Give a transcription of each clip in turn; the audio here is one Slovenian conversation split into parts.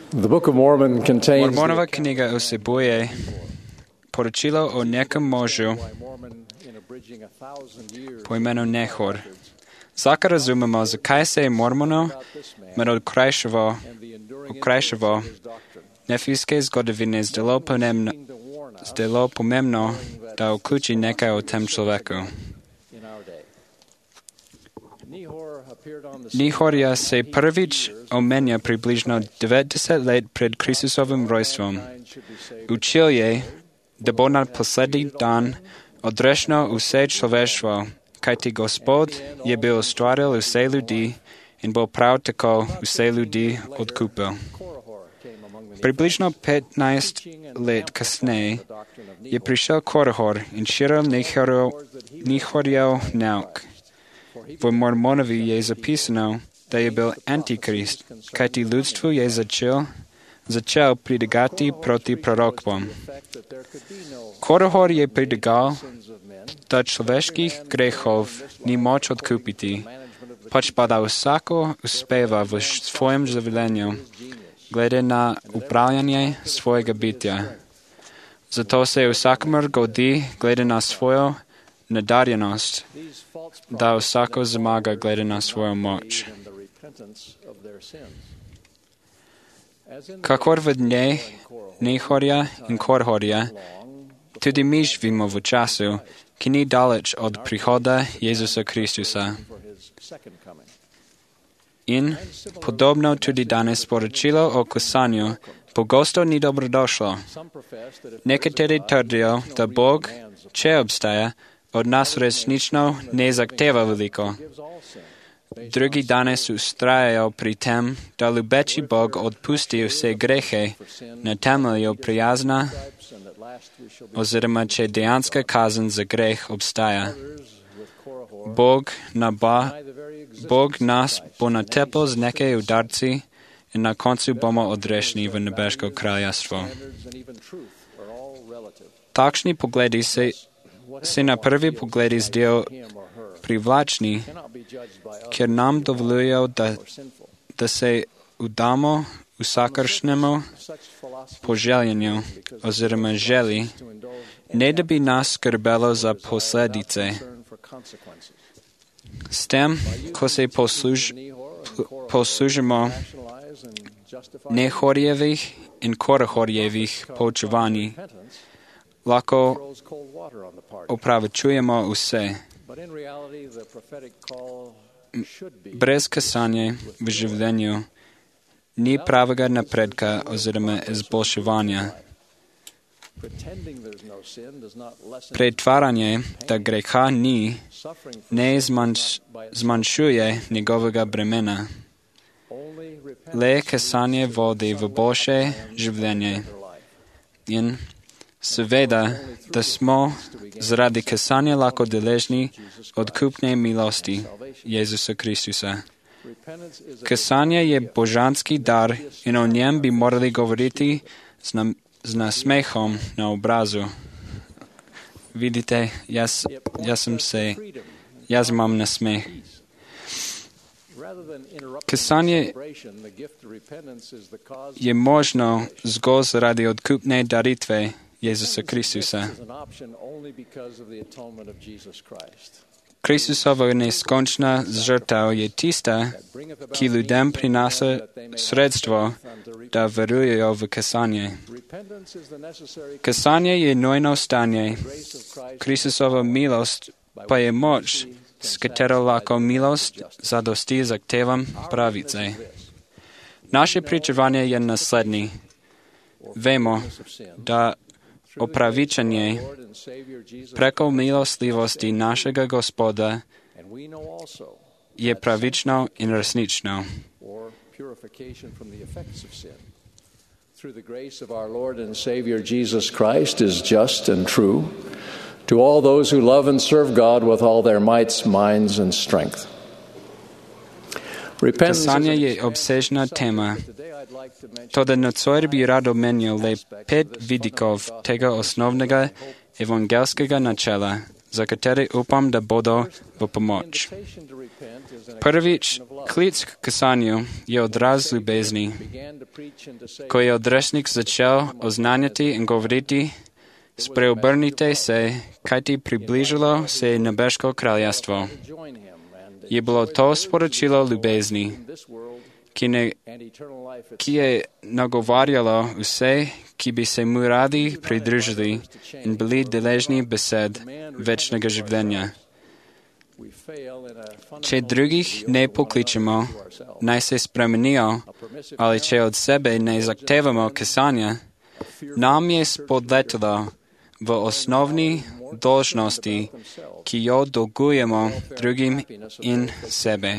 The Book of Mormon contains Mormonova kniga vsebuje poročilo o nekom možu po imenu Nehor. Vsak razumemo, zakaj se je Mormonov med okrajšavo nefijske zgodovine zdelo pomembno, da vključi nekaj o tem človeku. Nehorja se prvič omenja približno 90 let pred Kristusovim rojstvom. Učil je, da bo na poslednji dan odrešeno vse človeštvo, kajti Gospod je bil ustvaril vse ljudi in bo prav tako vse ljudi odkupil. Približno 15 let kasneje je prišel Korihor in širil Nehorjev nauk. V Mormonovi je zapisano, da je bil antikrist, kajti ljudstvo je začel pridigati proti prorokvom. Korihor je pridigal, da človeških grehov ni moč odkupiti, pač pa da vsako uspeva v svojem življenju, glede na upravljanje svojega bitja. Zato se vsakomur godi, glede na svojo nadarjenost, da vsako zmaga glede na svojo moč. Kakor v dneh Nehorja in Korihorja, tudi mi živimo v času, ki ni daleč od prihoda Jezusa Kristusa. In podobno tudi danes poročilo o kosanju pogosto ni dobrodošlo. Nekateri trdijo, da Bog, če obstaja, od nas resnično ne zahteva veliko. Drugi danes ustrajajo pri tem, da ljubeči Bog odpusti vse grehe na temelju prijazna, oziroma če dejanska kazen za greh obstaja. Bog nas bo natepel z nekaj udarci in na koncu bomo odrešeni v nebeško kraljestvo. Takšni pogledi se na prvi pogled zdijo privlačni, ker nam dovoljujejo, da se vdamo vsakršnemu poželjenju oziroma želi, ne da bi nas skrbelo za posledice. S tem, ko se poslužimo Nehorjevih in Korihorjevih poučevanj, lahko opravičujemo vse. Brez kasanja v življenju ni pravega napredka oziroma izboljševanja. Pretvaranje, da greha ni, ne zmanjšuje njegovega bremena. Le kasanje vodi v boljše življenje. In seveda, da smo zaradi kasanja lahko deležni odkupne milosti Jezusa Kristusa. Kasanje je božanski dar in o njem bi morali govoriti z nasmehom na obrazu. Vidite, jaz imam nasmeh. Kasanje je možno zgolj zaradi odkupne daritve Jezusa Kristusa. Kristusova neskončna žrtev je tista, ki ljudem prinaša sredstvo, da verujejo v kasanje. Kasanje je nujno stanje, Kristusova milost pa je moč, s katero lahko milost zadosti zahtevam pravice. Naše pričevanje je naslednje. Vemo, da opravičenje preko milostljivosti našega Gospoda je pravično in resnično. Through the grace of our Lord and Savior Jesus Christ is just and true to all those who love and serve God with all their mights, minds and strength. Kasanje je obsežna tema. Toda nocoj bi rad omenil le 5 vidikov tega osnovnega evangelskega načela, za katere upam, da bodo v pomoč. Prvič, klic k kasanju je odraz ljubezni. Ko je odresnik začel oznanjati in govoriti, spreobrnite se, kajti približalo se je nebeško kraljestvo. Je bilo to sporočilo ljubezni, ki je nagovarjalo vse, ki bi se mu radi pridružili in bili deležni besed večnega življenja. Če drugih ne pokličemo, naj se spremenijo, ali če od sebe ne zahtevamo kesanja, nam je spodletelo v osnovni dolžnosti, ki jo dolgujemo drugim in sebe.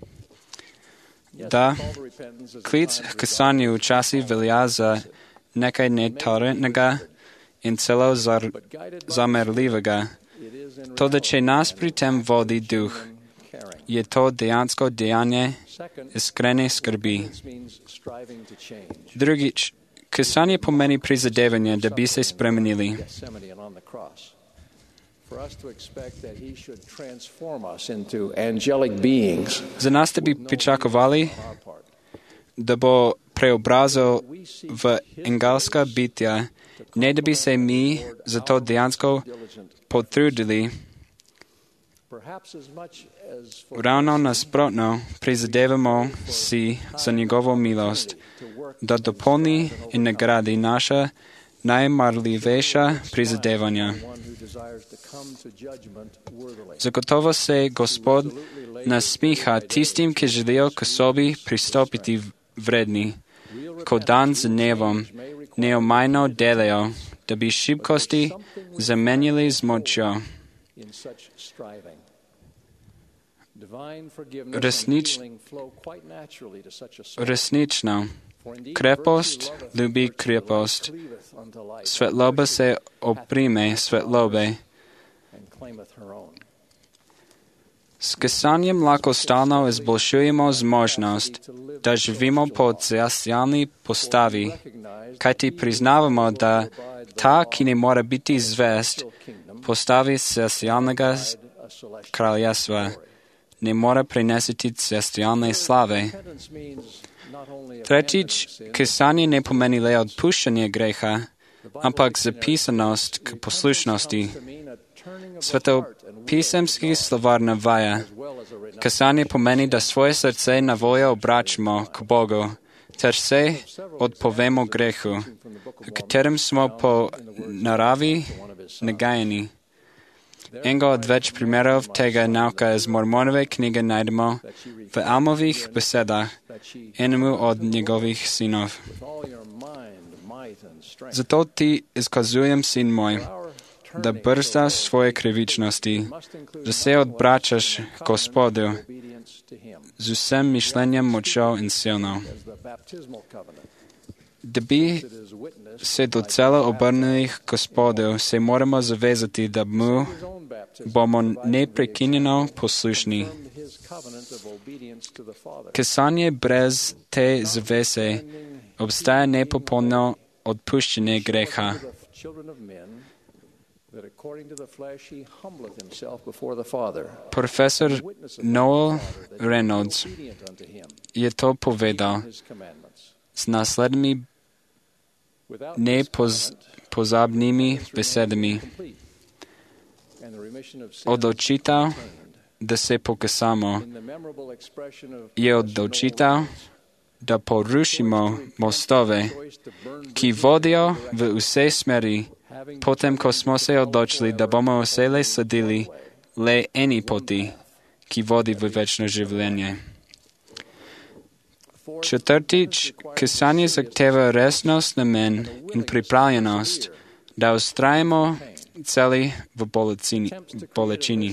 Da, klic k kesanju včasih velja za nekaj netorenega in celo zamerljivega. Toda če nas pri tem vodi duh, je to dejansko dejanje iskrene skrbi. Drugič, kesanje pomeni prizadevanje, da bi se spremenili. Za nas, da bi pričakovali, da bo preobrazil v angelska bitja, ne da bi se mi za to dejansko potrudili. Ravno nasprotno, prizadevamo si za njegovo milost, da dopolni in nagradi naša najmarljivejša prizadevanja. Zagotovo se Gospod nasmiha tistim, ki želijo k sobi pristopiti vredni, ko dan z dnevom neomajno delajo, da bi šibkosti zamenjali z močjo. Resnično, krepost ljubi krepost, svetloba se oprime svetlobe. S kesanjem lahko stalno izboljšujemo zmožnost, da živimo po celestialni postavi, kajti priznavamo, da ta, ki ne mora biti zvest, postavi celestialnega kraljestva, ne mora prinesiti celestialne slave. Tretjič, kesanje ne pomeni le odpuščanje greha, ampak zapisanost k poslušnosti. Svetopisemski slovar navaja, kesanje pomeni, da svoje srce na voljo obračamo k Bogu, ter se odpovemo grehu, v katerem smo po naravi nagajeni. Enega od več primerov tega nauka iz Mormonove knjige najdemo v Almovih besedah, enemu od njegovih sinov. Zato ti izkazujem, sin moj, da brzdaš svoje krivičnosti, da se odbračaš Gospodu z vsem mišljenjem, močjo in silno. Da bi se docela obrnili k Gospodu, se moramo zavezati, da mu bomo neprekinjeno poslušni. Kesanje brez te zaveze obstaja nepopolno odpuščanje greha. Profesor Noel Reynolds je to povedal z naslednjimi nepozabnimi besedami. Odločitev, da se pokesamo, je odločitev, da porušimo mostove, ki vodijo v vse smeri, potem, ko smo se odločili, da bomo vselej sledili le eni poti, ki vodi v večno življenje. Četrtič, kesanje zahteva resnost, namen in pripravljenost, da ustrajamo celi v bolečini.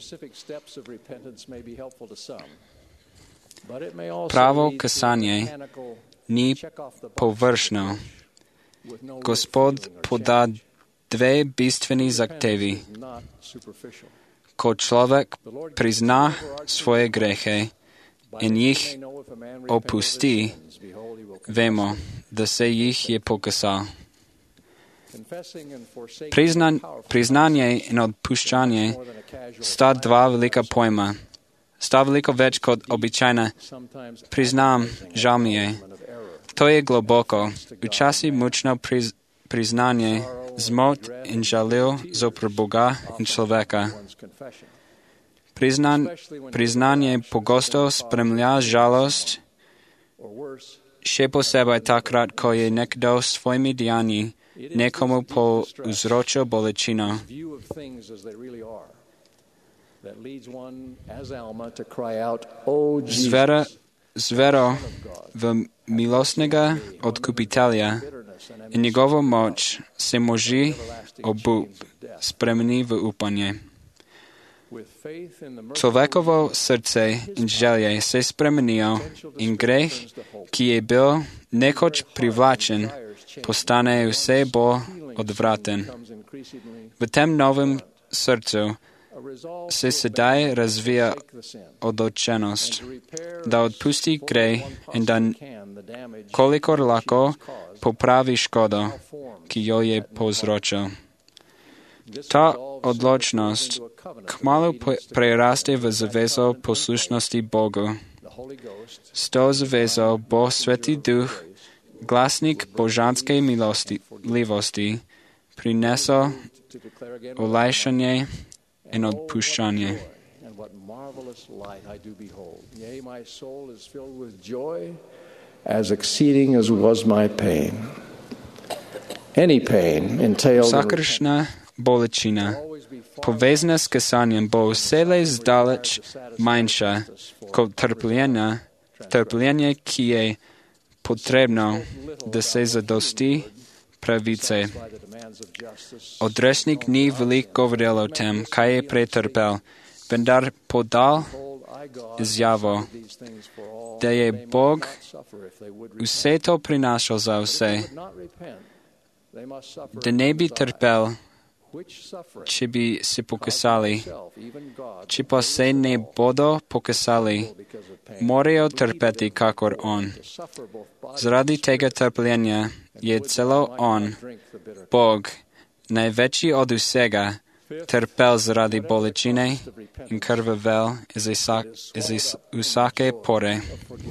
Pravo kesanje ni površno. Gospod poda dve bistveni zahtevi. Ko človek prizna svoje grehe in jih opusti, vemo, da se jih je pokesal. Priznanje in odpuščanje sta dva velika pojma. Sta veliko več kot običajna. Priznam, žal mi je. To je globoko, včasih mučno priznanje, zmot in žalil zopr Boga in človeka. Priznanje pogosto spremlja žalost, še posebej takrat, ko je nekdo s svojimi dejanji nekomu povzročil bolečino. Z vero v milostnega odkupitelja in njegovo moč se moží obup spremeni v upanje. Človekovo srdce in želje se spremenijo in greh, ki je bil nekoč privlačen, postane vse bolj odvraten. V tem novem srcu se sedaj razvija odločenost, da odpusti greh in da kolikor lahko popravi škodo, ki jo je povzročil. Ta odločnost kmalu preraste v zavezo poslušnosti Bogu. S to zavezo bo Sveti Duh, glasnik božanske milostivosti, prinesel olajšanje in odpuščanje. As exceeding as was my pain. Any pain entailed Vsakršna bolečina, povezana s kesanjem, bo vselej zdaleč manjša kot trpljenje, ki je potrebno, da se zadosti pravice. Odrešnik ni veliko govoril o tem, kaj je pretrpel, vendar podal izjavo, da je Bog vse to prinašal za vse, da ne bi trpel, če bi se pokasali. Če pa se ne bodo pokasali, morajo trpeti kakor on. Zaradi tega trpljenja je celo on, Bog, največji od vsega, trpel zaradi bolečine in krvavel iz vsake pore.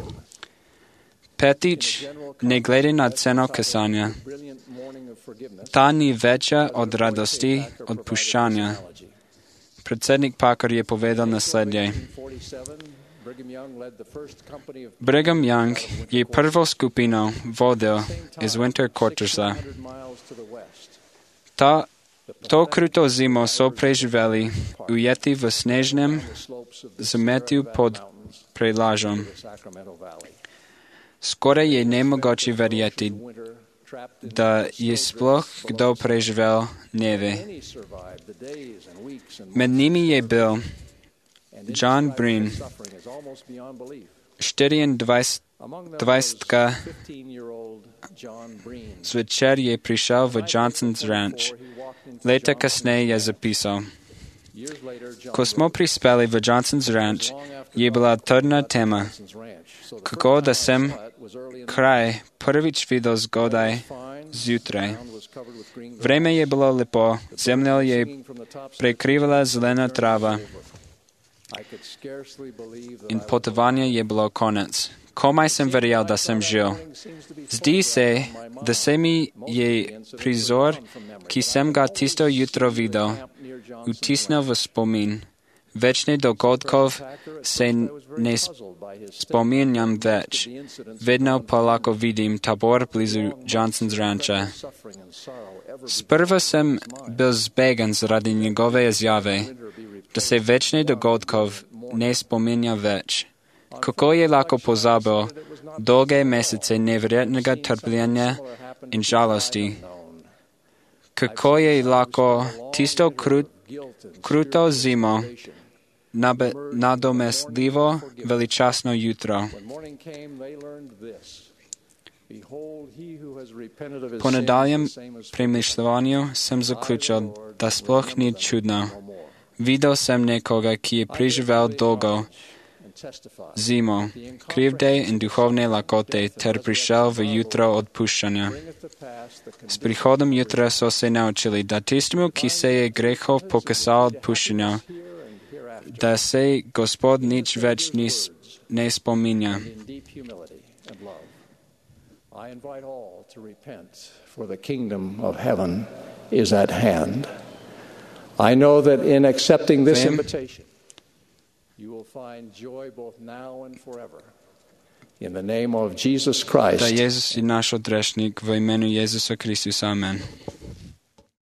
Petič, ne glede na ceno kesanja. Ta ni večja od radosti odpuščanja. Predsednik Parker je povedal naslednje. Brigham Young je prvo skupino vodil iz Winter Quartersa. To kruto zimo so preživeli, ujeti v snežnem zametju pod prelažom. Skoraj je nemogoče verjeti, da je sploh kdo preživel dneve. Med njimi je bil John Breen, 24. Zvečer je prišel v Johnson's Ranch. Leta kasneje je zapisal. Ko smo prispeli v Johnson's Ranch, je bila trdna tema, kako da sem kraj prvič videl zgodaj zjutraj. Vreme je bilo lepo, zemlja je prekrivala zelena trava in potovanje je bilo konec. Komaj sem verjel, da sem žil. Zdi se, da se mi je prizor, ki sem ga tisto jutro videl, vtisnil v spomin. Večnih dogodkov se ne spominjam več. Vedno pa lahko vidim tabor blizu Johnson's Rancha. Sprva sem bil zbegan zaradi njegove izjave, da se večnih dogodkov ne spominja več. Kako je lahko pozabil dolge mesece neverjetnega trpljenja in žalosti? Kako je lahko tisto kruto zimo nadomestljivo veličastno jutro? Po nadaljem premišljanju sem zaključil, da sploh ni čudno. Videl sem nekoga, ki je preživel dolgo, Zimo, krivde in duhovne lakote ter prišel v jutro odpuščanja. S prihodom jutra so se naučili, da tistemu, ki se je grehov pokazal odpuščanja, da se Gospod nič več ne spominja. I invite all to repent, for the kingdom of heaven is at hand. I know that in accepting this invitation, you will find joy both now and forever. In the name of Jesus Christ. Da Jezus je naš odrešnik, v imenu Jezusa Kristusa. Amen.